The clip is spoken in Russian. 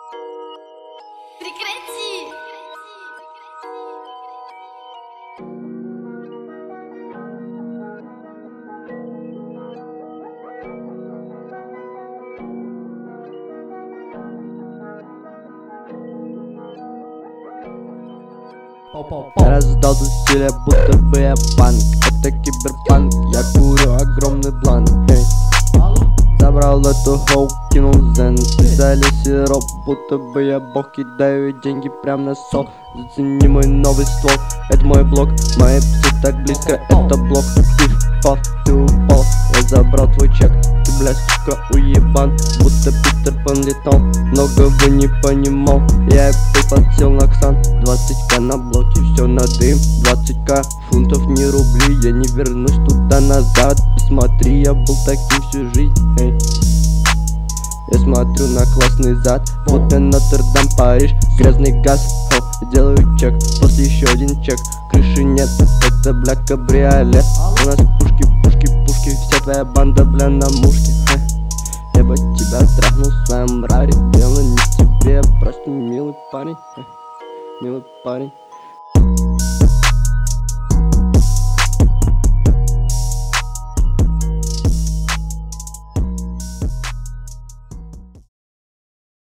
Прекрати! Я раздал тут стиля, будто бы я панк. Это киберпанк, я курю огромный бланк. Забрал эту хоу, кинул зен. Взяли сироп, будто бы я бог. Кидаю деньги прям на сол. Зацени мой новый ствол. Это мой блок, мои псы так близко. Это блок, ты впал, ты упал. Я забрал твой чек, ты, бля, сука, уебан. Будто Питер Пан летал, многого не понимал. Я подсел на Ксан, 20к на блоке, все на дым. 20к фунтов, не рубли, я не вернусь туда назад. И смотри, я был таким всю жизнь, эй. Я смотрю на классный зад, вот я Нотр-Дам, Париж, грязный газ, делаю чек, после еще один чек. Крыши нет, это, бля, кабриолет. У нас пушки, пушки, пушки, вся твоя банда, бля, на мушке. Я бы тебя трахнул в своем раре, дело не тебе, просто милый парень, милый парень.